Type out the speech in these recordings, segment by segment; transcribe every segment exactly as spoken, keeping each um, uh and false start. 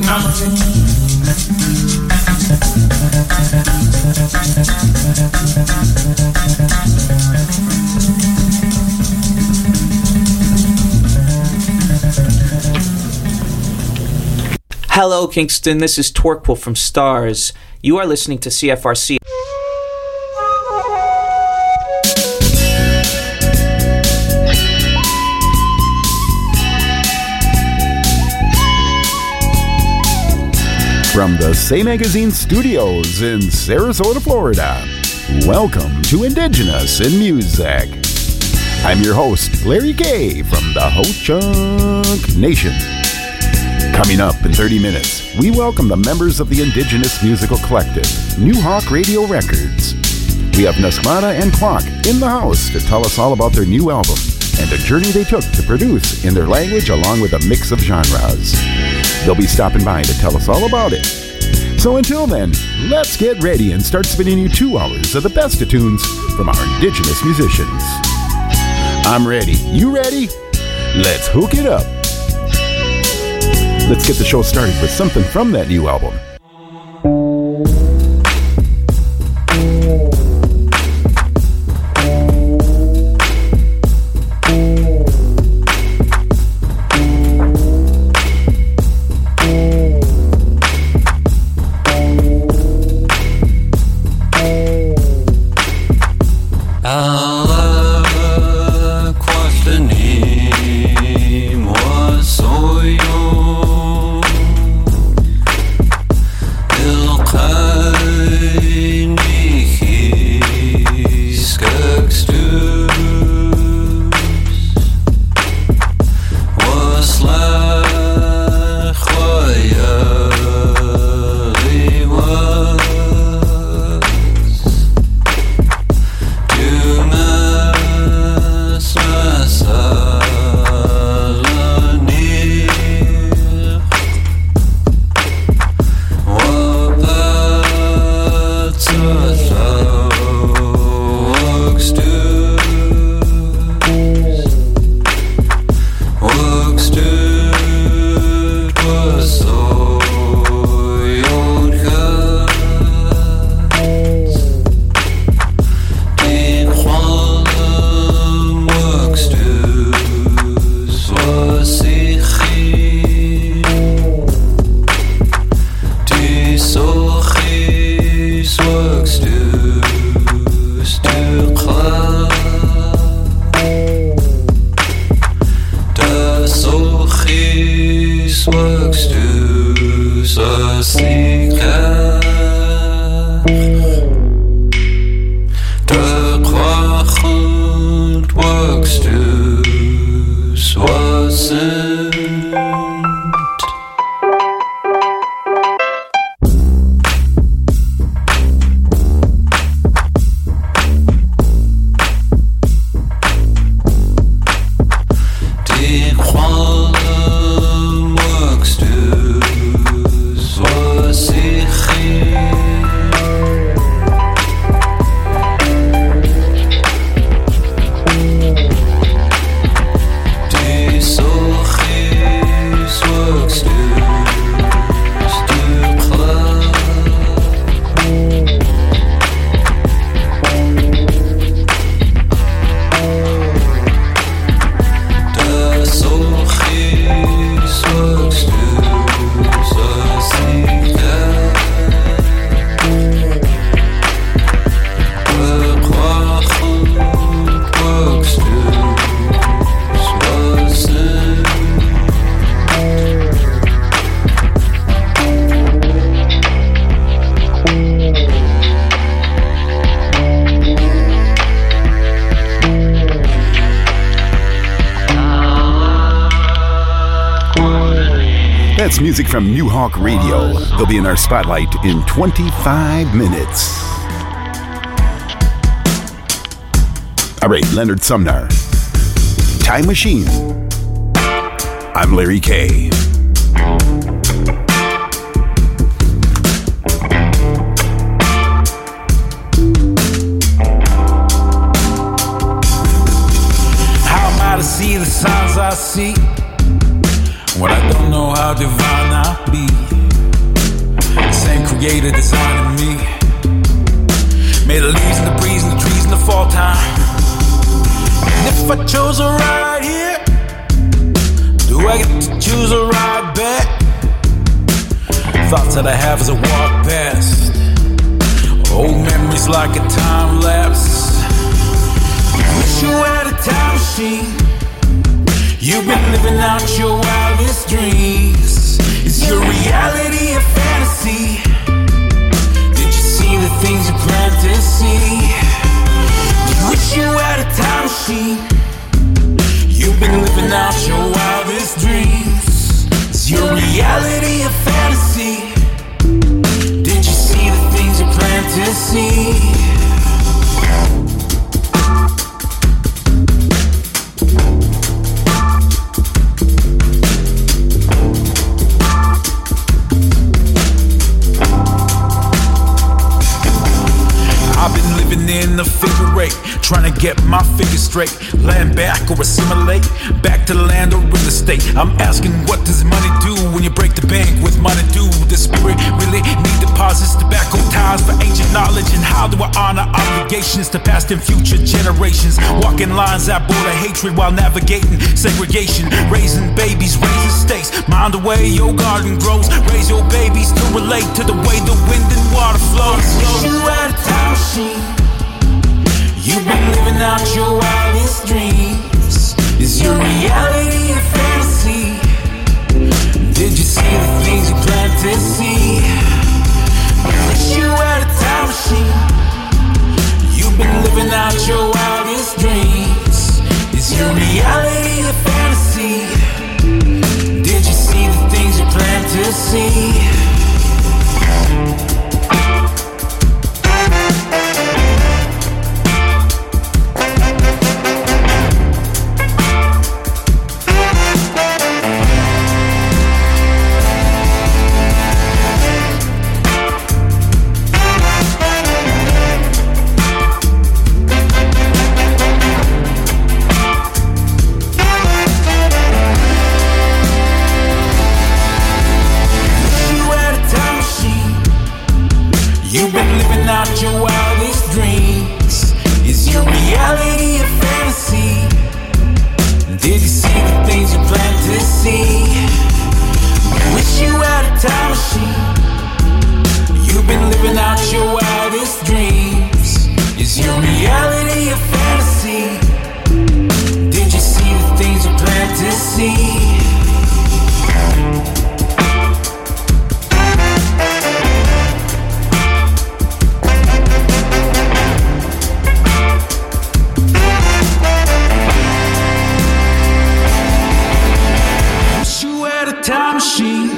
Hello, Kingston. This is Torquil from Stars. You are listening to C F R C. From the Say Magazine studios in Sarasota, Florida, welcome to Indigenous in Music. I'm your host, Larry Kay from the Ho-Chunk Nation. Coming up in thirty minutes, we welcome the members of the Indigenous Musical Collective, New Hawk Radio Records. We have Nesmada and Quack in the house to tell us all about their new album and the journey they took to produce in their language along with a mix of genres. They'll be stopping by to tell us all about it. So until then, let's get ready and start spinning you two hours of the best of tunes from our Indigenous musicians. I'm ready. You ready? Let's hook it up. Let's get the show started with something from that new album. That's music from New Hawk Radio. They'll be in our spotlight in twenty-five minutes. All right, Leonard Sumner. Time Machine. I'm Larry Kay. How am I to see the signs I see when I don't know how divine I be? creator designing me. Made the leaves and the breeze and the trees in the fall time. And if I chose a ride here, do I get to choose a ride back? Thoughts that I have as I walk past, old memories like a time lapse. Wish you had a time machine. You've been living out your wildest dreams. Is your reality a fantasy? Did you see the things you planned to see? Wish you had a time machine. You've been living out your wildest dreams. Is your reality a fantasy? Did you see the things you planned to see? In the figure eight, trying to get my figure straight. Land back or assimilate, back to the land or real estate. I'm asking, what does money do when you break the bank with money due? Does spirit really need deposits, tobacco ties for ancient knowledge? And how do I honor obligations to past and future generations? Walking lines that border hatred while navigating segregation. Raising babies, raising stakes. Mind the way your garden grows. Raise your babies to relate to the way the wind and water flows. You had a time machine. You've been living out your wildest dreams. Is your reality a fantasy? Did you see the things you planned to see? Wish you had a time machine. You've been living out your wildest dreams. Is your reality a fantasy? Did you see the things you planned to see? You've been living out your wildest dreams. Is your reality a fantasy? Did you see the things you planned to see? Wish you had a time machine. You've been living out your wildest dreams. Is your reality a fantasy? Did you see the things you planned to see? Time machine.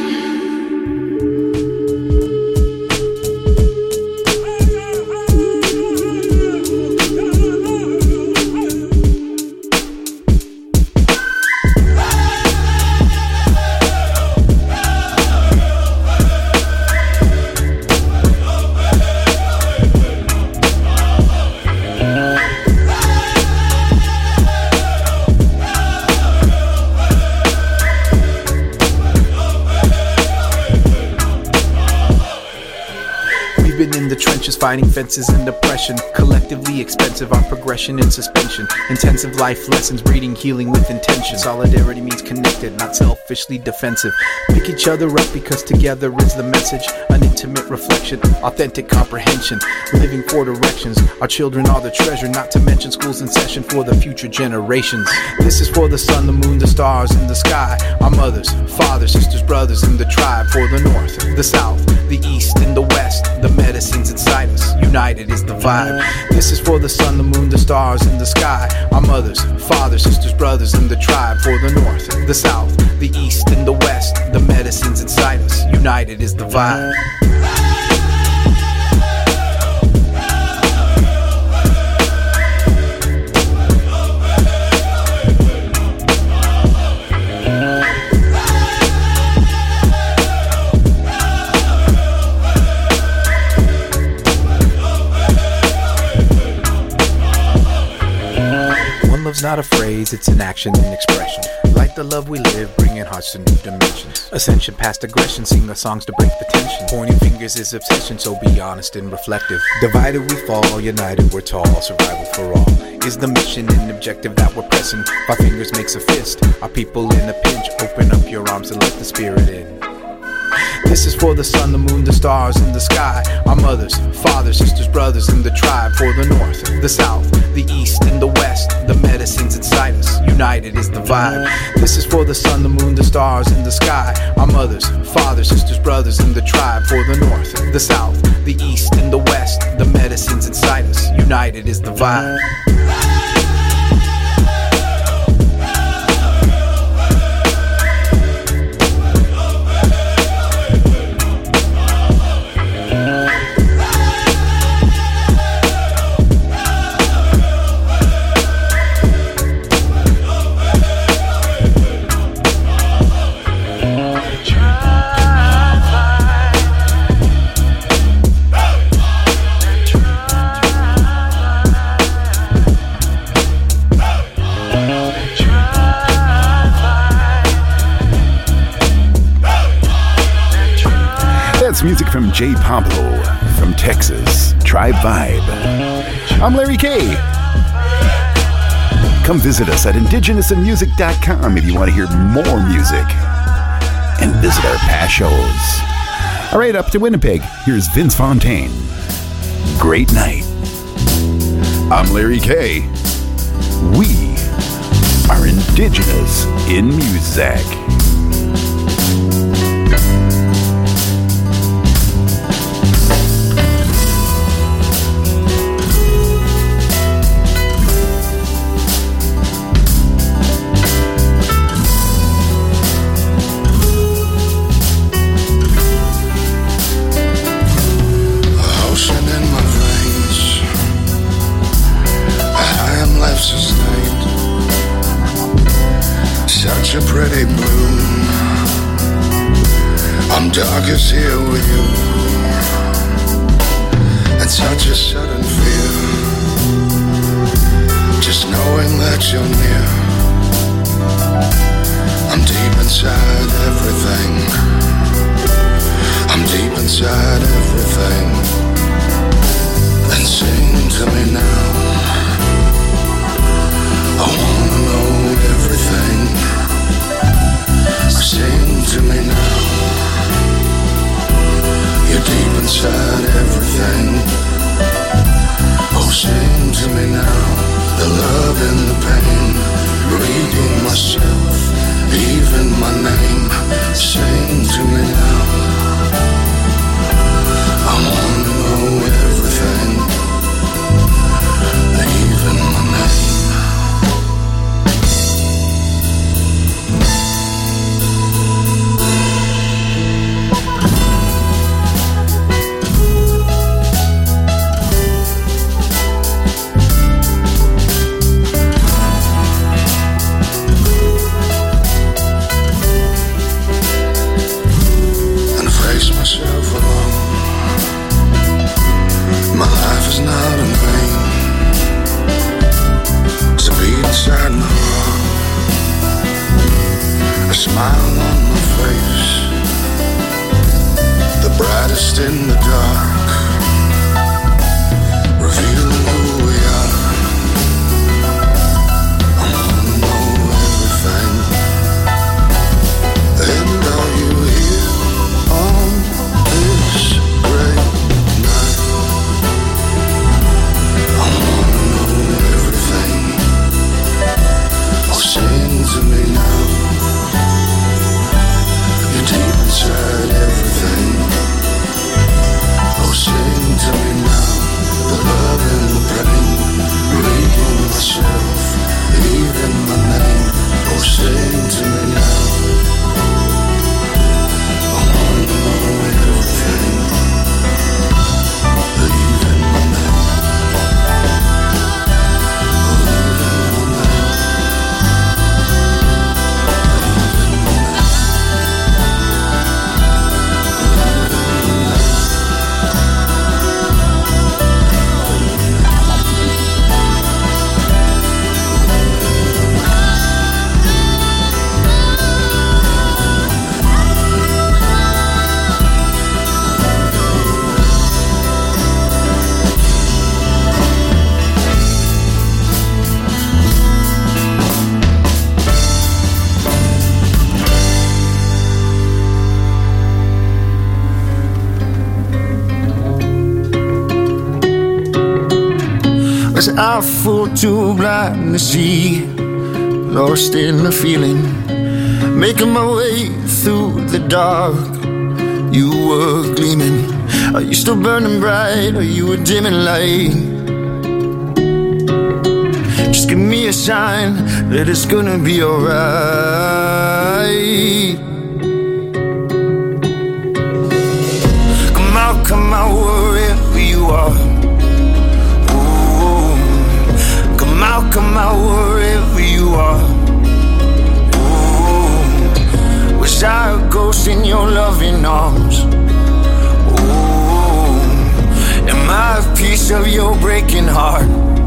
In the trenches, fighting fences and oppression. Collectively expensive, our progression in suspension. Intensive life lessons, breeding healing with intention. Solidarity means connected, not selfishly defensive. Pick each other up because together is the message. An intimate reflection, authentic comprehension. Living for directions, our children are the treasure. Not to mention schools in session for the future generations. This is for the sun, the moon, the stars in the sky. Our mothers, fathers, sisters, brothers in the tribe. For the north, the south, the east and the west. The medicines inside us, united is the vibe. This is for the sun, the moon, the stars in the sky. Our mothers, fathers, sisters, brothers in the tribe. For the north, the south, the east and the west. The medicines inside us, united is the vibe. Love's not a phrase, it's an action and expression. Light the love we live, bringing hearts to new dimensions. Ascension past aggression, sing our songs to break the tension. Pointing fingers is obsession, so be honest and reflective. Divided we fall, united we're tall. Survival for all is the mission and objective that we're pressing. Five fingers makes a fist. Our people in a pinch, open up your arms and let the spirit in. This is for the sun, the moon, the stars in the sky. Our mothers, fathers, sisters, brothers in the tribe. For the north, the south, the east and the west. The medicines inside us, united is the vibe. This is for the sun, the moon, the stars in the sky. Our mothers, fathers, sisters, brothers in the tribe. For the north, the south, the east and the west. The medicines inside us, united is the vibe. Music from Jay Pablo from Texas, Tribe Vibe. I'm Larry K. Come visit us at indigenous in music dot com if you want to hear more music and visit our past shows. All right, up to Winnipeg, here's Vince Fontaine. Great night. I'm Larry K. We are indigenous in music. Such a pretty bloom. I'm darkest here with you, and such a sudden fear, just knowing that you're near. I'm deep inside everything. I'm deep inside everything. And sing to me now. I wanna know everything. Sing to me now. You're deep inside everything. Oh, sing to me now. The love and the pain, reading myself, even my name. Sing to me now. I wanna know everything, even my name. Smile on my face, the brightest in the dark, revealing who we are. I wanna know everything. And are you here on this great night? I wanna know everything. Oh, sing to me now. Deep inside everything. Oh, Was I fool too blind to see? Lost in the feeling, making my way through the dark. You were gleaming. Are you still burning bright? Are you a dimming light? Just give me a sign that it's gonna be alright. Come out, come out, wherever you are. Ooh. Come out, come out, wherever you are. Ooh. Wish I a ghost in your loving arms. Ooh. Am I a piece of your breaking heart?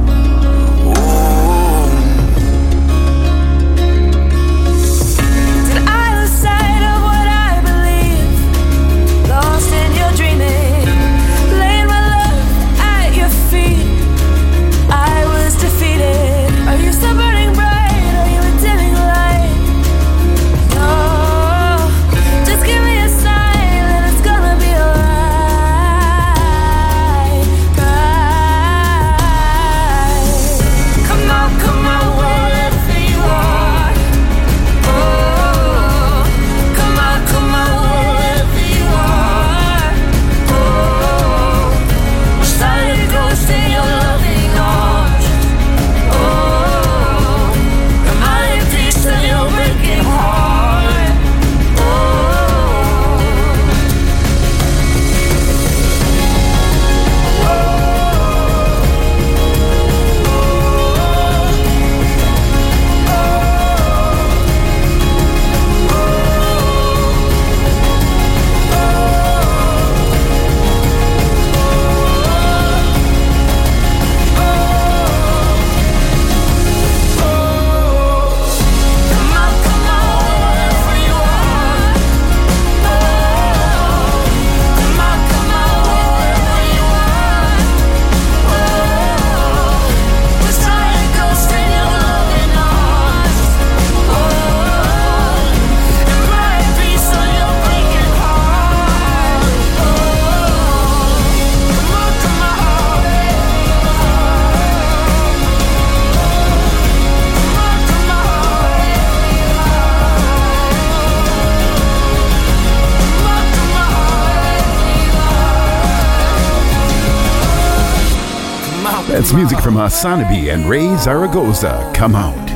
That's music from Asanabi and Ray Zaragoza. Come out.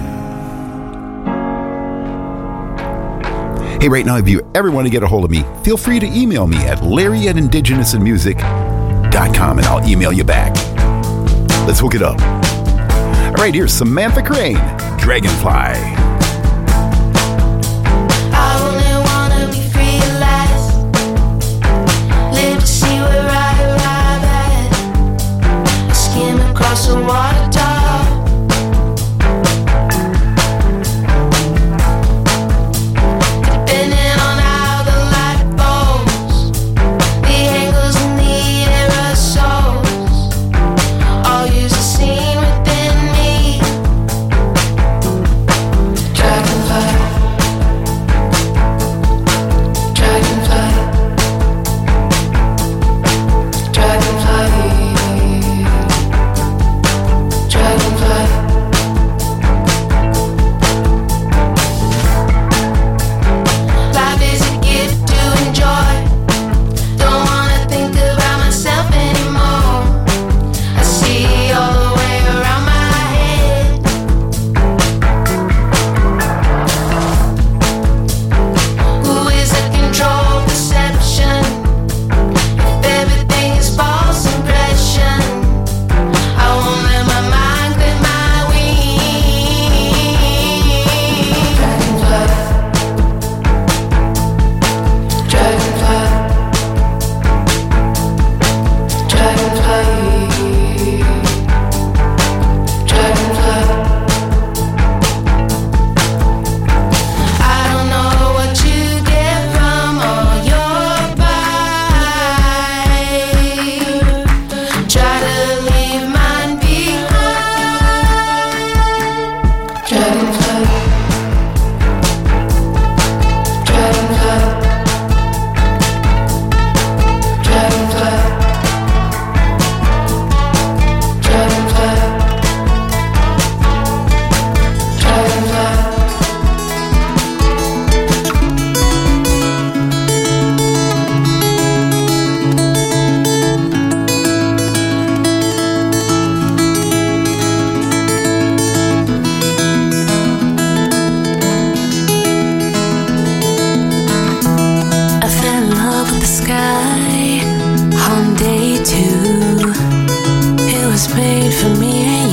Hey, right now, if you ever want to get a hold of me, feel free to email me at larry at indigenous and music dot com and I'll email you back. Let's hook it up. All right, here's Samantha Crane, Dragonfly. Across the water top, depending on how the light falls, the angles and the aerosols all use the scene within me. on day two. It was made for me and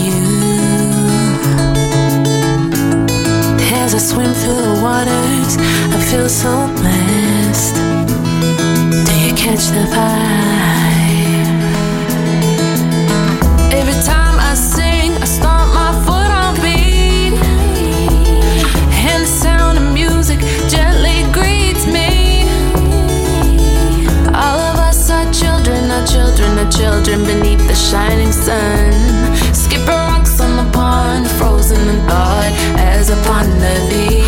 you. As I swim through the waters, I feel so blessed. Do you catch the vibe? Every time I sing, I stomp my foot on beat, and the sound of music gently greets me. All of us are children, our children, our children beneath the shining sun. Skipping rocks on the pond, frozen in thought as I ponder thee.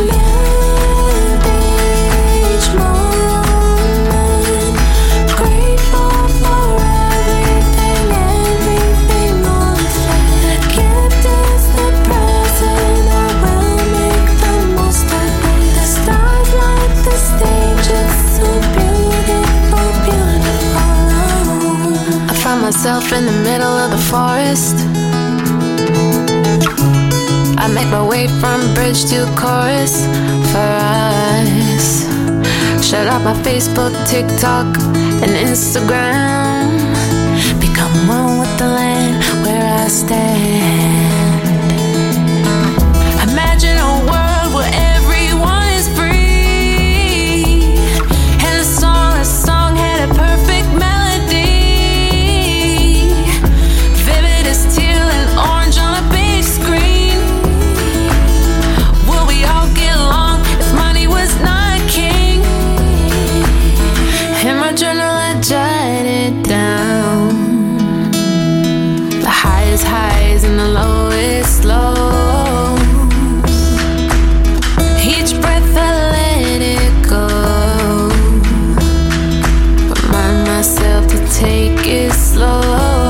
Each moment, grateful for everything, everything on the gift is the present. I will make the most of it. The stars light the stage, it's so beautiful, beautiful. I find myself in the middle of the forest. I make my way from bridge to chorus for us. Shut out my Facebook, TikTok, and Instagram. Become one with the land where I stand. Imagine a world where everyone is free, and the song, the song had a perfect melody, vivid as teal and orange on a big screen. Will we all get along if money was not king? In my journal I jot it down, the highest highs and the lowest lows. Each breath I let it go, remind myself to take it slow.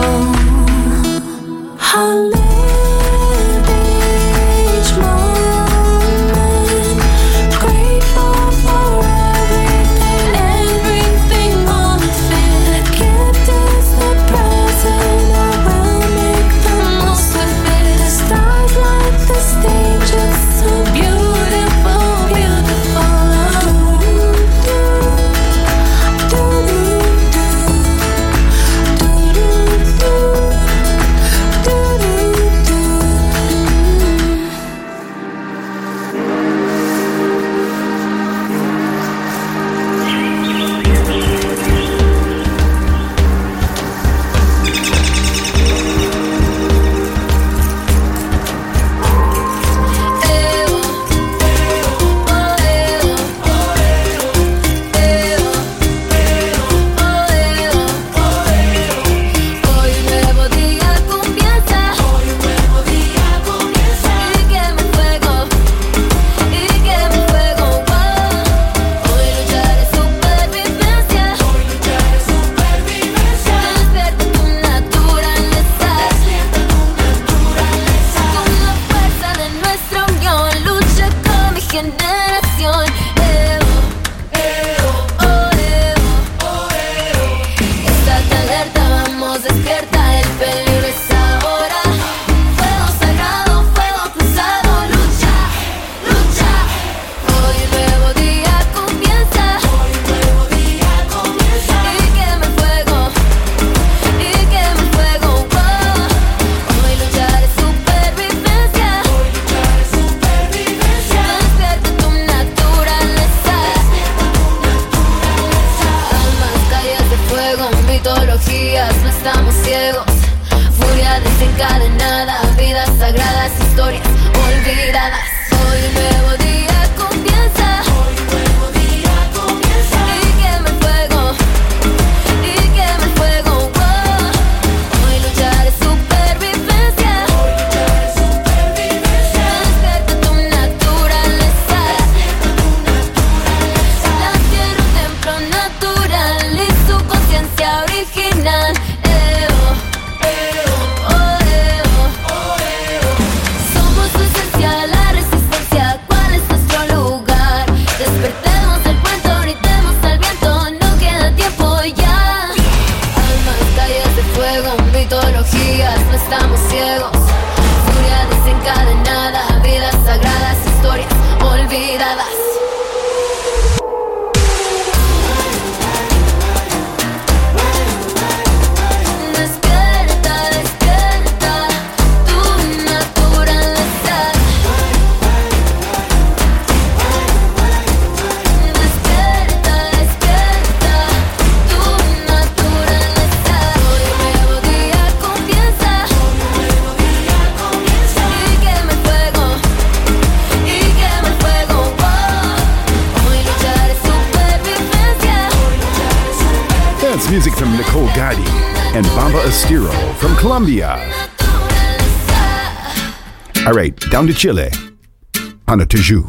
I'll live each moment, grateful for everything, everything on the field. The gift is the present. I will make the most of it. The stars light the stage, it's so beautiful, beautiful. Do, do, do, do, do, do, do. Hoy un nuevo día comienza, hoy un nuevo día comienza, y quema fuego, y quema fuego, wow. Hoy luchar es supervivencia, hoy luchar es supervivencia. Despierta tu naturaleza, despierta tu naturaleza. Con la fuerza de nuestra unión, lucha con mi generación. Evo, Evo, oh Evo, oh Evo. Estate alerta, vamos, despierta, el peligro es ahora. Fuego sagrado, fuego cruzado, lucha, lucha. Hoy un nuevo día comienza, hoy un nuevo día comienza, y quema fuego, y quema fuego, wow. Hoy luchar es supervivencia, hoy luchar es supervivencia. Despierta tu naturaleza, almas, calles de fuego, mitologías, no estamos ciegos. Furia desencadenada, vidas sagradas, historias olvidadas. Hoy un nuevo día comienza, hoy un nuevo día comienza, y quema fuego, y quema fuego, wow. Hoy luchar es supervivencia, hoy luchar es supervivencia. Despierta tu naturaleza, la tierra un templo natural y su conciencia original. Evo, Evo, oh Evo, oh Evo. Somos su esencia, la resistencia. ¿Cuál es nuestro lugar? Despertemos del cuento, gritemos al viento, no queda tiempo ya. Almas, calles de fuego, mitologías, no estamos ciegos. Furia desencadenada, vidas sagradas, historias olvidadas. That's music from Nicole Gotti and Bamba Estero from Colombia. All right, down to Chile. Ana Tijoux.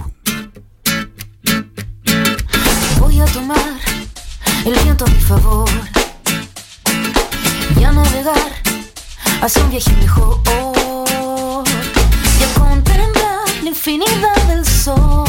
Voy a tomar el viento a mi favor y a navegar hacia un viaje mejor y a contemplar la infinidad del sol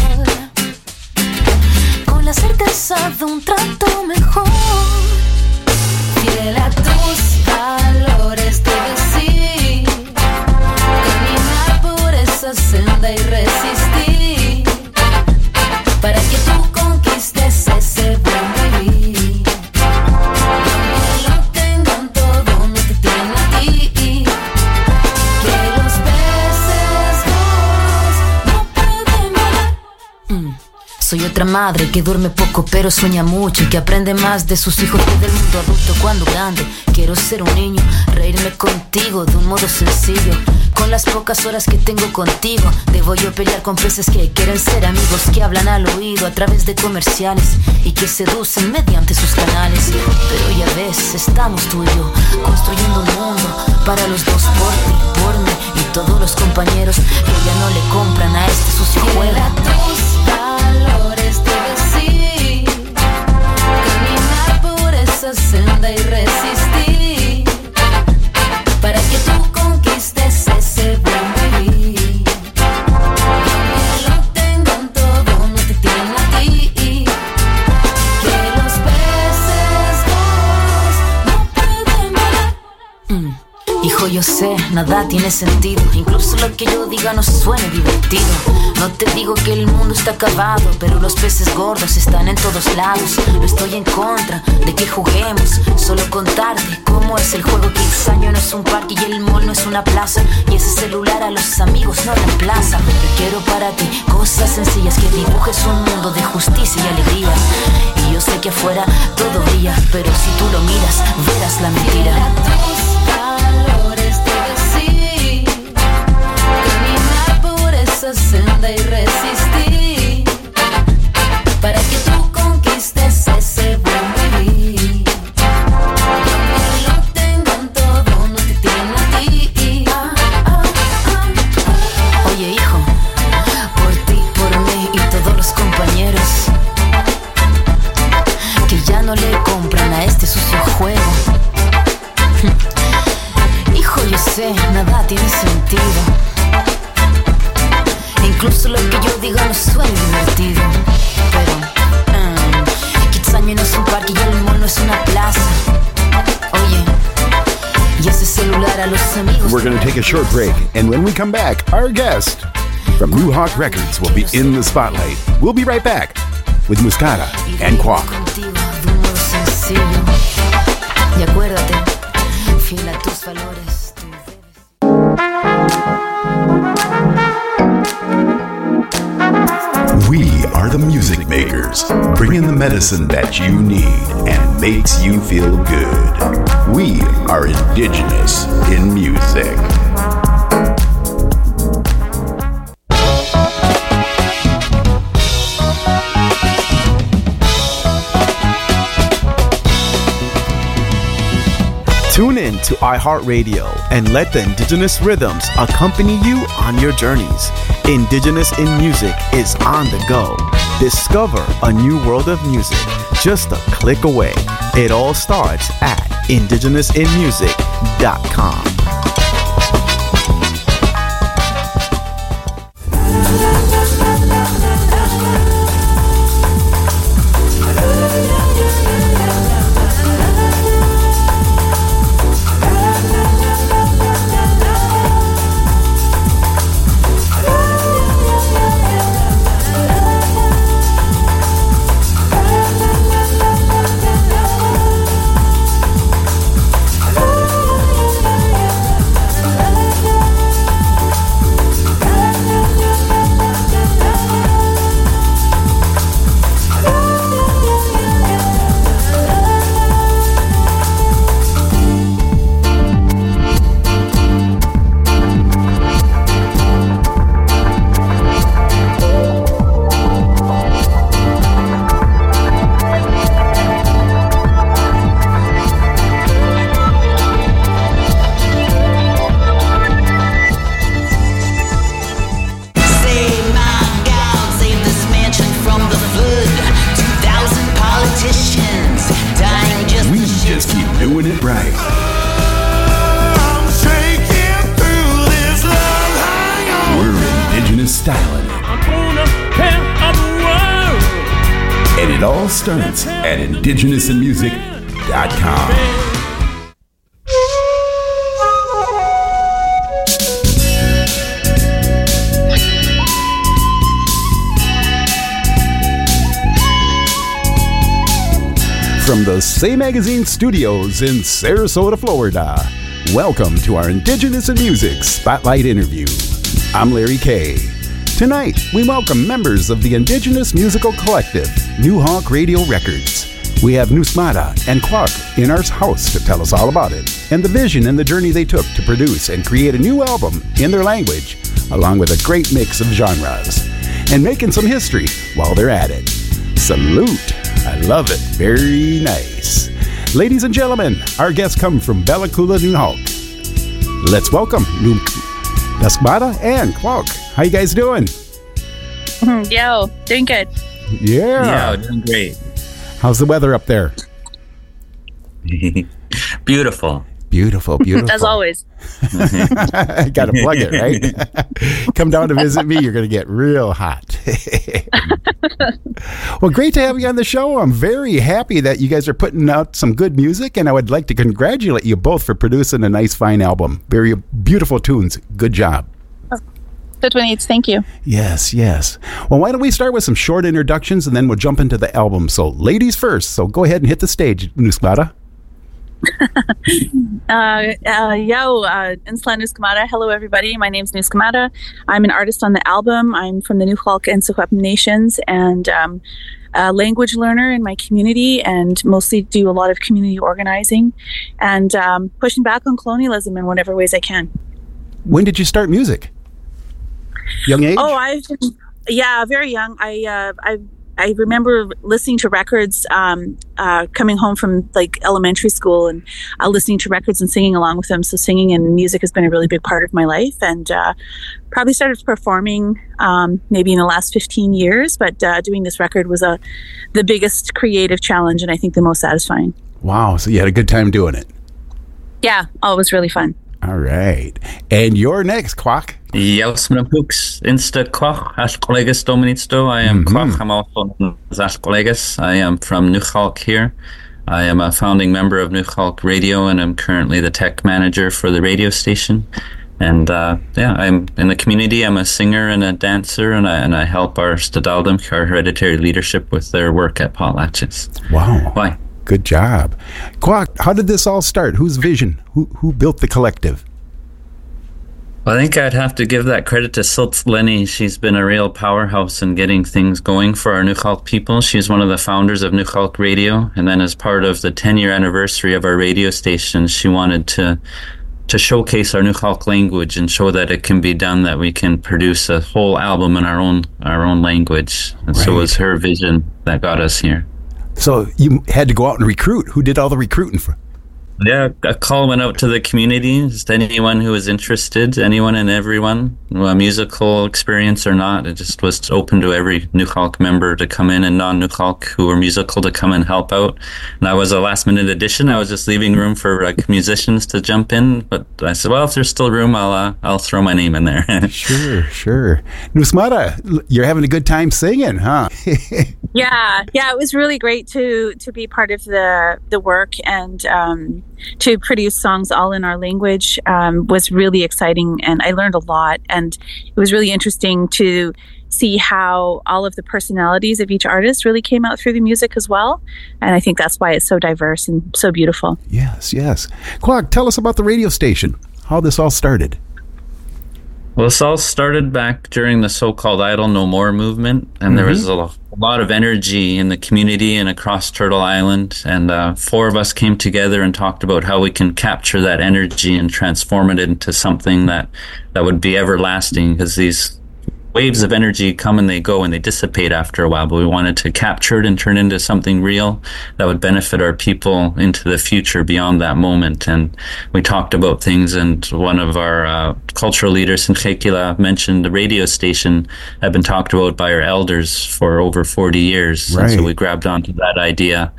con la certeza de un trato mejor. Fiel a tus valores debes ir, caminar por esa senda y resistir para que tú conquistes ese buen vivir. Que lo tengan todo, no te tienen a ti. Que los peces gordos no pueden volar. Mm. Soy otra madre que duerme poco pero sueña mucho y que aprende más de sus hijos que del mundo adulto cuando grande. Quiero ser un niño, reírme contigo de un modo sencillo. Con las pocas horas que tengo contigo, debo yo pelear con peces que quieren ser amigos, que hablan al oído a través de comerciales y que seducen mediante sus canales. Pero ya ves, estamos tú y yo construyendo un mundo para los dos, por ti, por mí y todos los compañeros que ya no le compran a este sucio juego. Valores debes ir, caminar por esa senda y resistir para que tú conquistes ese buen vivir. Que lo tengan todo, no te tienen a ti. Que los peces gordos no pueden volar. Mm. Hijo, yo sé, nada tiene sentido, incluso lo que yo diga no suene divertido. No te digo que el mundo está acabado, pero los peces gordos están en todos lados. No estoy en contra de que juguemos, solo contarte cómo es el juego. Quinceaños no es un parque y el mall no es una plaza, y ese celular a los amigos no reemplaza. Yo quiero para ti cosas sencillas, que dibujes un mundo de justicia y alegría. Y yo sé que afuera todo brilla, pero si tú lo miras, verás la mentira. Senda y resistir para que tú conquistes ese buen vivir. Que lo tengan todo, no te tienen a ti. Ah, ah, ah, ah. Oye, hijo, por ti, por mí y todos los compañeros que ya no le compran a este sucio juego. Hijo, yo sé, nada tiene sentido. Incluso lo que yo diga no suena divertido. Pero um, Kitsania no es un parque y el mall no es una plaza. Oye, y ese celular a los amigos. We're going to take a short break, and when we come back, our guest from New Hawk Records will be in the spotlight. We'll be right back with Muscata and Quack. Y acuérdate, fiel a tus valores. We are the music makers, bringing the medicine that you need and makes you feel good. We are indigenous in music. Tune in to iHeartRadio and let the indigenous rhythms accompany you on your journeys. Indigenous in Music is on the go. Discover a new world of music just a click away. It all starts at indigenous in music dot com. doing it right. I'm shaking through this love hangover. We're indigenous styling it. I'm gonna tell the world. And it all starts at indigenous in music dot com. From the Say Magazine studios in Sarasota, Florida, welcome to our Indigenous in Music Spotlight interview. I'm Larry Kay. Tonight, we welcome members of the Indigenous Musical Collective, New Hawk Radio Records. We have Nusmata and Quark in our house to tell us all about it, and the vision and the journey they took to produce and create a new album in their language, along with a great mix of genres, and making some history while they're at it. Salute! I love it. Very nice. Ladies and gentlemen, our guests come from Bella Coola, New Hawk. Let's welcome Nusmata and Quark. How you guys doing? Yo, doing good. Yeah. Yeah, doing great. How's the weather up there? Beautiful. Beautiful, beautiful. As always. Got to plug it, right? Come down to visit me. You're going to get real hot. Well, great to have you on the show. I'm very happy that you guys are putting out some good music, and I would like to congratulate you both for producing a nice, fine album. Very beautiful tunes. Good job. Good one, Eats. Thank you. Yes, yes. Well, why don't we start with some short introductions, and then we'll jump into the album. So, ladies first. So, go ahead and hit the stage, Nusmata. uh, uh, yo, uh, Insla Nuskamata. Hello, everybody. My name's Nuskamata. I'm an artist on the album. I'm from the Nuklalk and Secwepemc Nations, and um, a language learner in my community, and mostly do a lot of community organizing and um, pushing back on colonialism in whatever ways I can. When did you start music? Young age? Oh, I've been, yeah, very young. I uh, I I remember listening to records, um, uh, coming home from like elementary school, and uh, listening to records and singing along with them. So singing and music has been a really big part of my life, and uh, probably started performing um, maybe in the last fifteen years. But uh, doing this record was a the biggest creative challenge, and I think the most satisfying. Wow! So you had a good time doing it. Yeah, oh, it was really fun. All right, and you're next, Quark. Yes, Pooks, Insta Quach, Ash Collegas Dominitsto. I am mm-hmm. Quach. I'm also known as Ash Collegas. I am from Nuklalk here. I am a founding member of Nuklalk Radio, and I'm currently the tech manager for the radio station. And uh, yeah, I'm in the community. I'm a singer and a dancer, and I and I help our Stadaldum, our hereditary leadership, with their work at Potlatches. Wow! Why? Good job, Quark. How did this all start? Whose vision? Who who built the collective? I think I'd have to give that credit to Silts Lenny. She's been a real powerhouse in getting things going for our Nuklalk people. She's one of the founders of Nuklalk Radio, and then as part of the ten-year anniversary of our radio station, she wanted to to showcase our Nuklalk language and show that it can be done, that we can produce a whole album in our own our own language. And right. So it was her vision that got us here. So you had to go out and recruit. Who did all the recruiting for? Yeah, a call went out to the community, just anyone who was interested, anyone and everyone, a musical experience or not. It just was open to every Nuklalk member to come in, and non-Nuklalk who were musical to come and help out. And I was a last-minute addition. I was just leaving room for like musicians to jump in, but I said, well, if there's still room, I'll uh, I'll throw my name in there. Sure, sure. Nusmata, you're having a good time singing, huh? Yeah, yeah, it was really great to to be part of the the work, and um, to produce songs all in our language um, was really exciting, and I learned a lot. And it was really interesting to see how all of the personalities of each artist really came out through the music as well. And I think that's why it's so diverse and so beautiful. Yes, yes. Quark, tell us about the radio station, how this all started. Well, this all started back during the so-called Idle No More movement, and mm-hmm. there was a lot of energy in the community and across Turtle Island, and uh, four of us came together and talked about how we can capture that energy and transform it into something that, that would be everlasting, because these waves of energy come and they go and they dissipate after a while, but we wanted to capture it and turn it into something real that would benefit our people into the future beyond that moment. And we talked about things, and one of our uh, cultural leaders in Chekila mentioned the radio station had been talked about by our elders for over forty years. Right. And so we grabbed onto that idea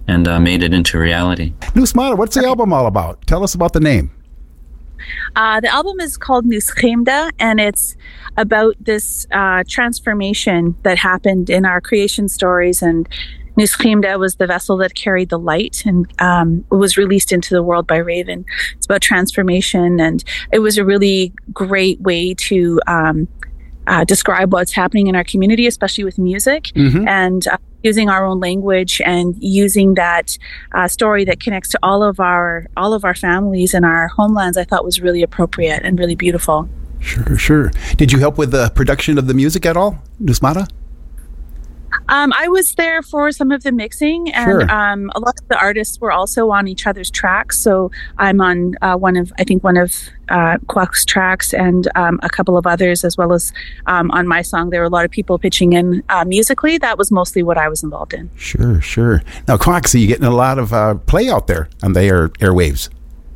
and uh, made it into reality. Nusmata, what's the album all about? Tell us about the name. Uh, the album is called Nuschimda, and it's about this uh, transformation that happened in our creation stories. And Nuschimda was the vessel that carried the light, and um, was released into the world by Raven. It's about transformation, and it was a really great way to um, uh, describe what's happening in our community, especially with music, mm-hmm. and uh, using our own language and using that uh, story that connects to all of our all of our families and our homelands. I thought was really appropriate and really beautiful. Sure, sure. Did you help with the production of the music at all, Nusmata? Um, I was there for some of the mixing, and Sure. um, a lot of the artists were also on each other's tracks. So I'm on uh, one of, I think, one of uh, Kwak's tracks, and um, a couple of others, as well as um, on my song. There were a lot of people pitching in uh, musically. That was mostly what I was involved in. Sure, sure. Now, Kwak, so you're getting a lot of uh, play out there on the air airwaves.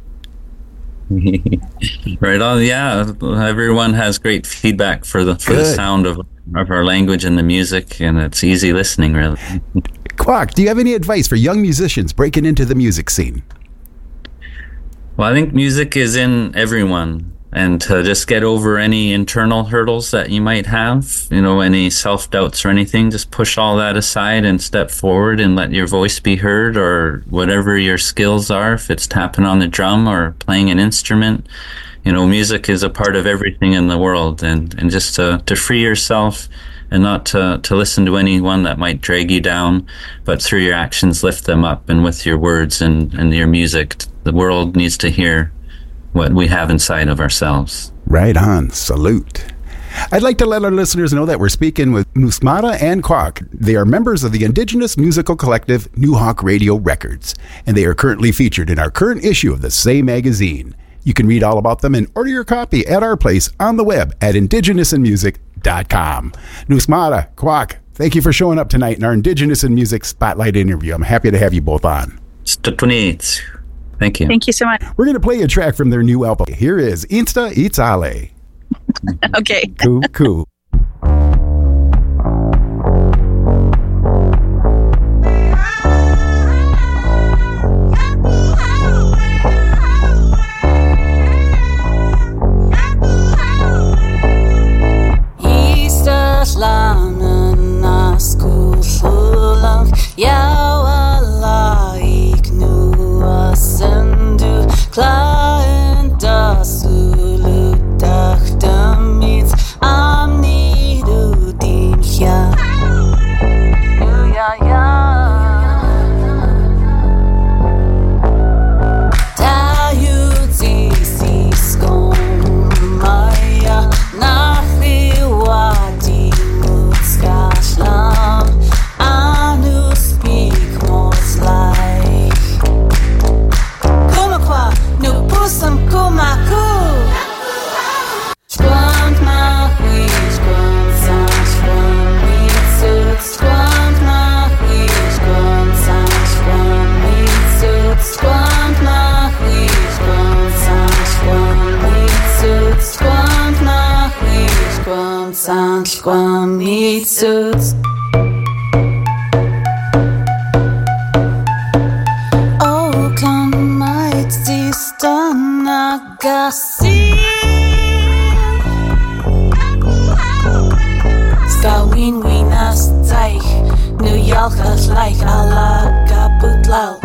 Right on, yeah. Everyone has great feedback for the for the Good. sound of of our language and the music, and it's easy listening, really. Kwak, do you have any advice for young musicians breaking into the music scene? Well, I think music is in everyone, and to just get over any internal hurdles that you might have, you know, any self-doubts or anything, just push all that aside and step forward and let your voice be heard, or whatever your skills are, if it's tapping on the drum or playing an instrument. You know, music is a part of everything in the world, and, and just to, to free yourself and not to, to listen to anyone that might drag you down, but through your actions lift them up, and with your words and, and your music, the world needs to hear what we have inside of ourselves. Right on. Salute. I'd like to let our listeners know that we're speaking with Nusmata and Kwak. They are members of the Indigenous musical collective New Hawk Radio Records, and they are currently featured in our current issue of the Say magazine. You can read all about them and order your copy at our place on the web at indigenous in music dot com. Nusmata, Kwak, thank you for showing up tonight in our Indigenous in Music Spotlight interview. I'm happy to have you both on. Thank you. Thank you so much. We're going to play a track from their new album. Here is Insta Itzale. Okay. Cool, cool. Klein das Uludach damit am Nidu din ja ja ja ta you see see skon maya nach viwati mutskashlam anu speak most like no pusam kumaku Squant nach wie squant sang squant mit sut Squant nach wie squant sang squant mit sut Squant nach wie squant sang squant mit sut Squant nach wie squant sang squant mit sut Nagasin Skawin winas taich Nu jalchas like ala kaput laut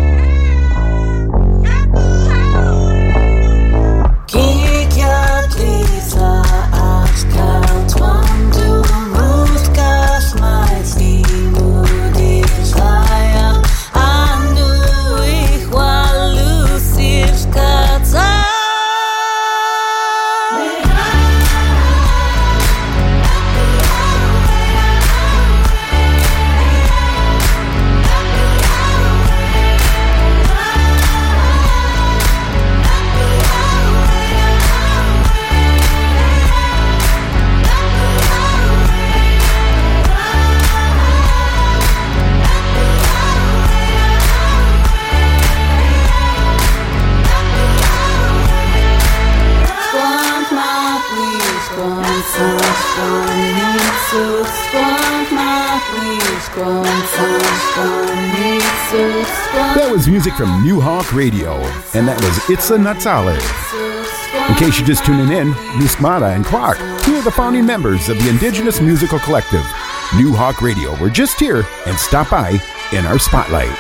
Kikiat lisa askal Twan du mutkas mais di mudis laya Anu ich walusir kata was music from New Hawk Radio, and that was It's a Nutsala. In case you're just tuning in, Musmata and Clark, two of the founding members of the Indigenous Musical Collective, New Hawk Radio, were just here and stopped by in our spotlight.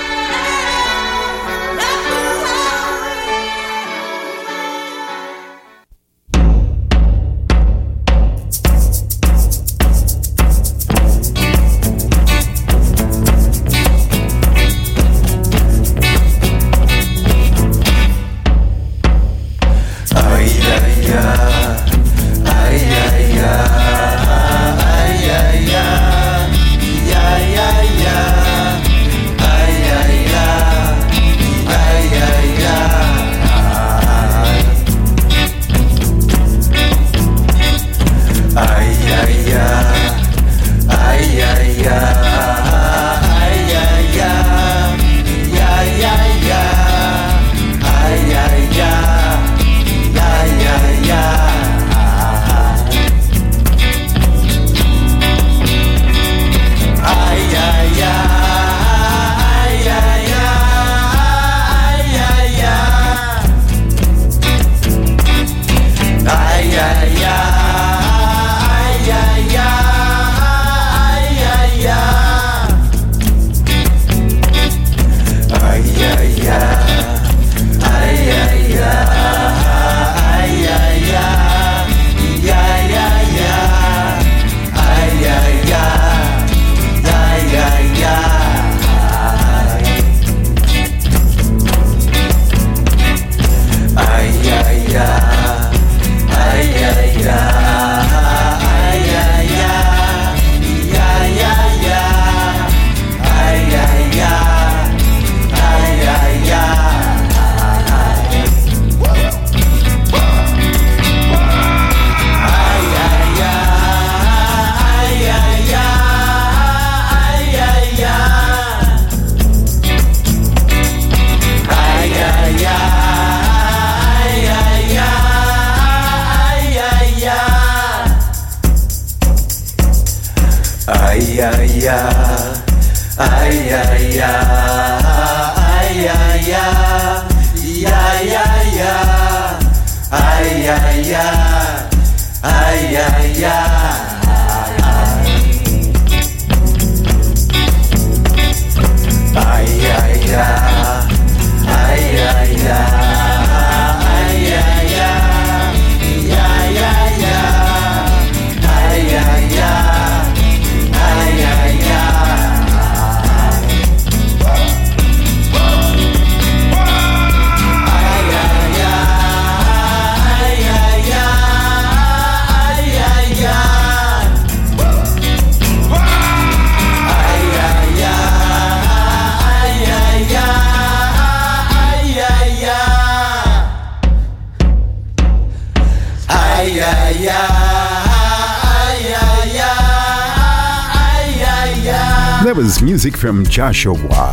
That was music from Joshua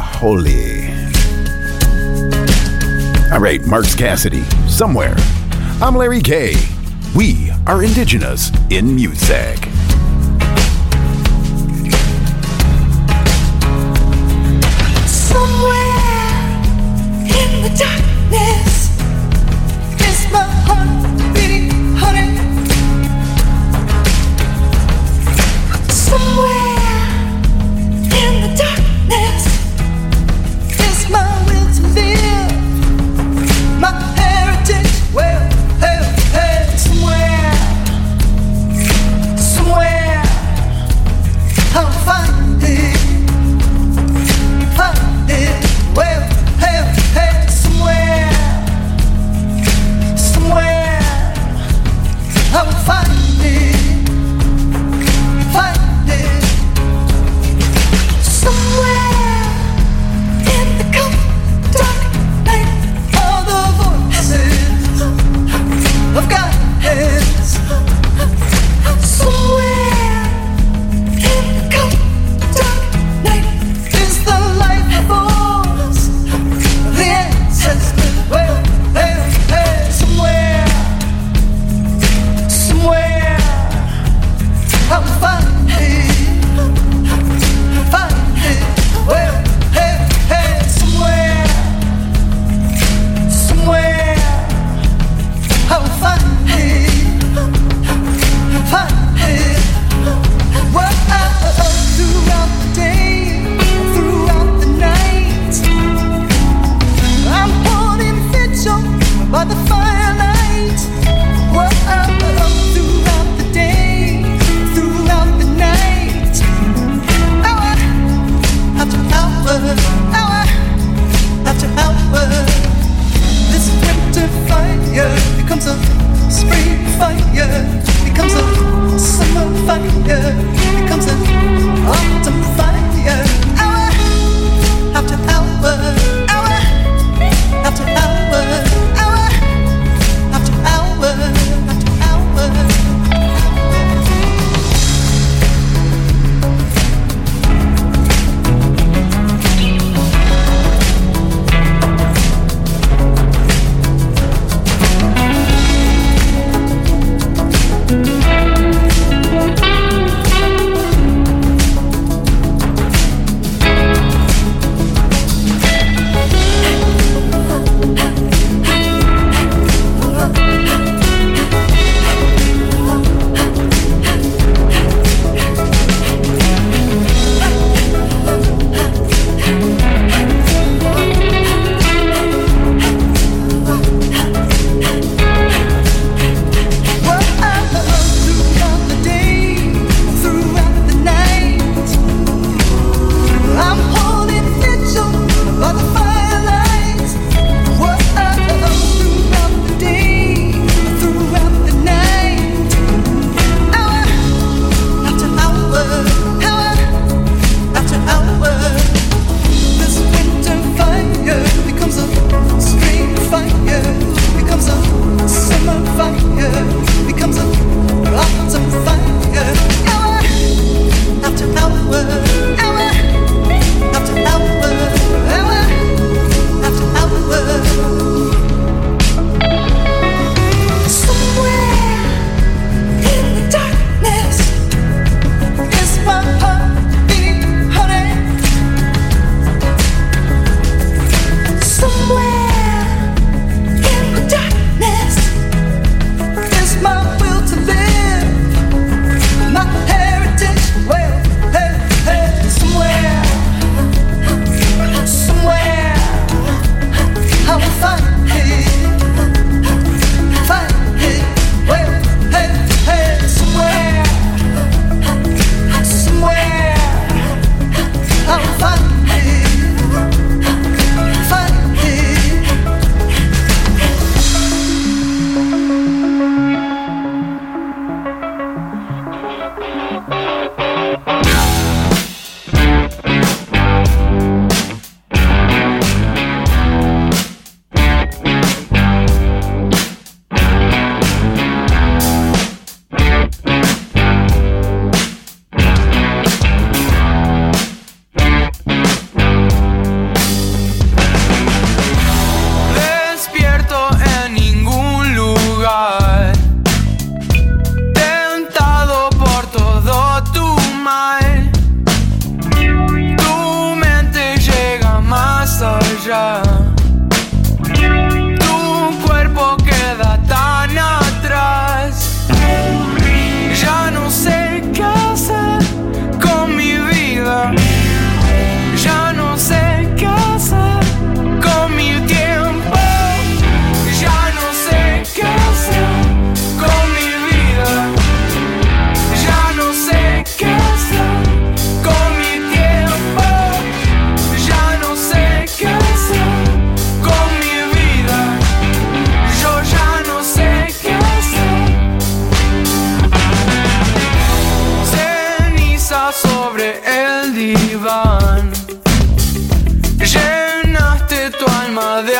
Holy. All right, Marks Cassidy, Somewhere. I'm Larry K. We are Indigenous in Music. Somewhere in the darkness is my heart beating, honey. Somewhere in the darkness is my will to live, my heritage. Well, hey, hey, somewhere, somewhere.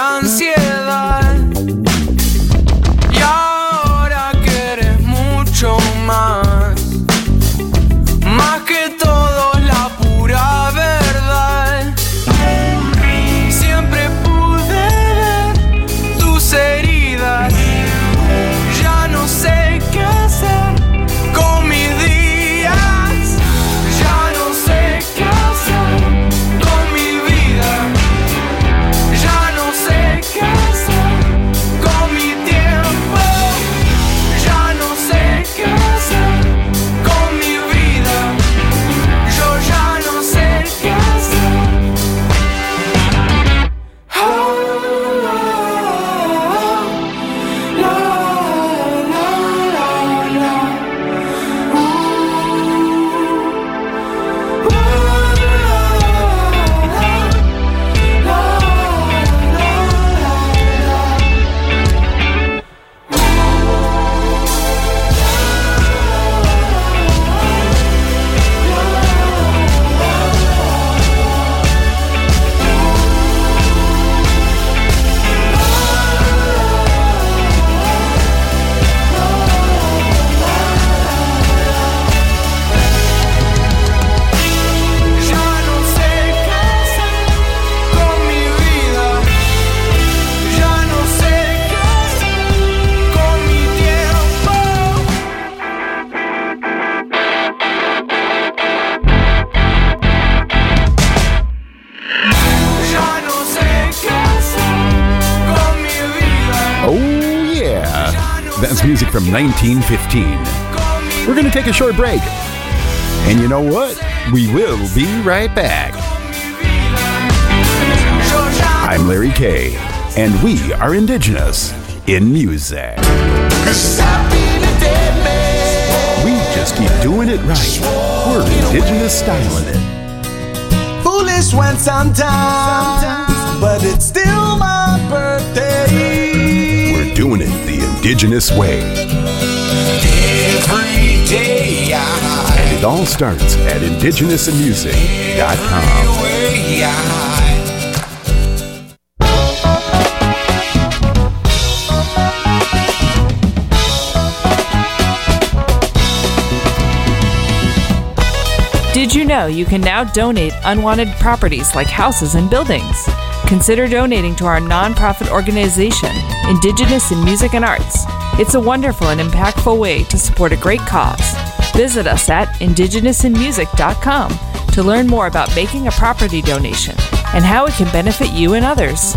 ansiedad. Y ahora quieres mucho más, más que todo la pura verdad. Siempre pude ver tus heridas, ya no sé qué hacer con mis días, ya no sé qué hacer con mi vida, ya no sé qué hacer con mi tiempo, ya no sé qué hacer con mi vida, yo ya no sé qué hacer. That's music from nineteen fifteen. We're going to take a short break. And you know what? We will be right back. I'm Larry K, and we are Indigenous in Music. We just keep doing it right. We're Indigenous styling it. Foolish when sometimes, but it's still my birthday. We're doing it the Indigenous way. Every day I, And it all starts at indigenous in music dot com. way I Did you know you can now donate unwanted properties like houses and buildings? Consider donating to our nonprofit organization, Indigenous in Music and Arts. It's a wonderful and impactful way to support a great cause. Visit us at indigenous in music dot com to learn more about making a property donation and how it can benefit you and others.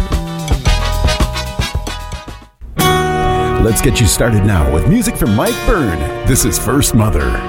Let's get you started now with music from Mike Byrne. This is First Mother.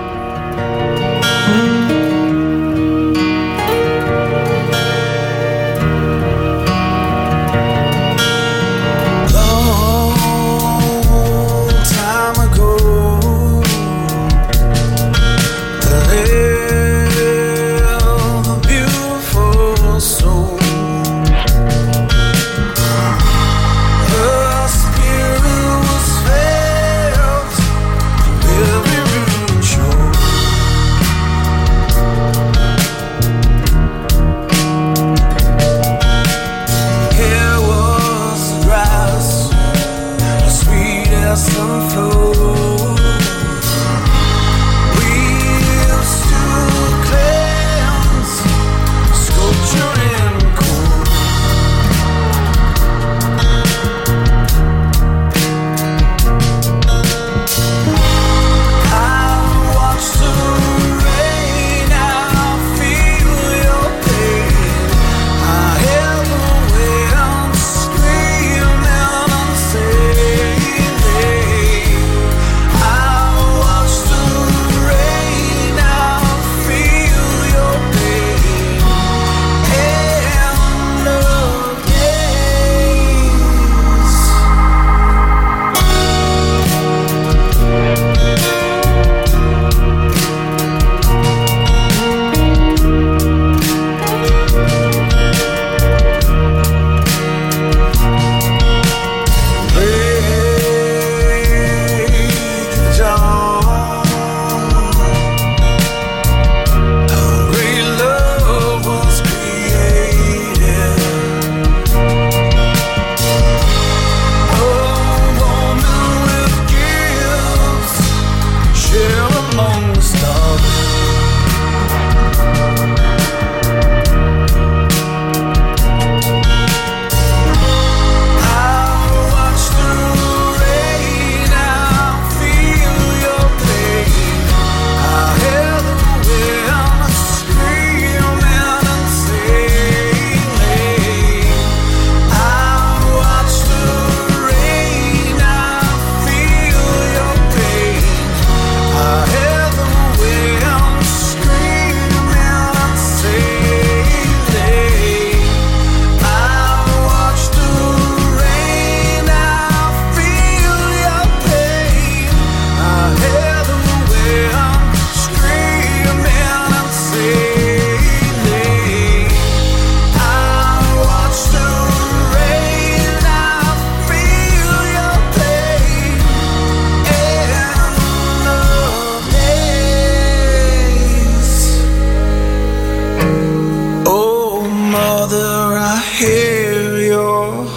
Every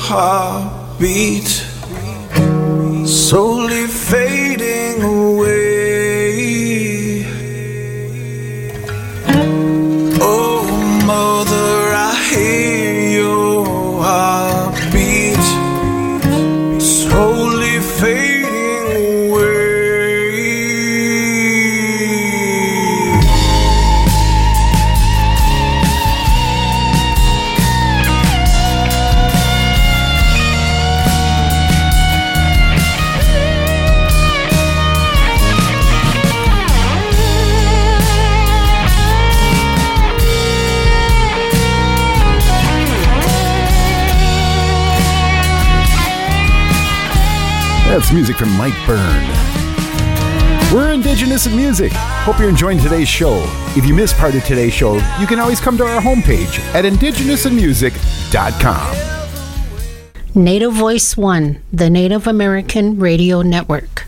heartbeat slowly fading away. Oh, mother, I hear your heartbeat slowly fading away. That's music from Mike Byrne. We're Indigenous in Music. Hope you're enjoying today's show. If you missed part of today's show, you can always come to our homepage at indigenous in music dot com. Native Voice One, the Native American Radio Network.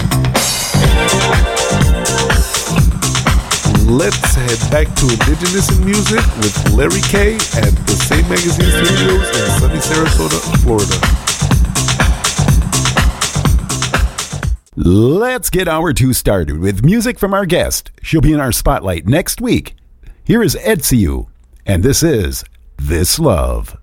Let's head back to Indigenous in Music with Larry K at the Same Magazine Studios in sunny Sarasota, Florida. Let's get hour two started with music from our guest. She'll be in our spotlight next week. Here is Etziu, and this is This Love.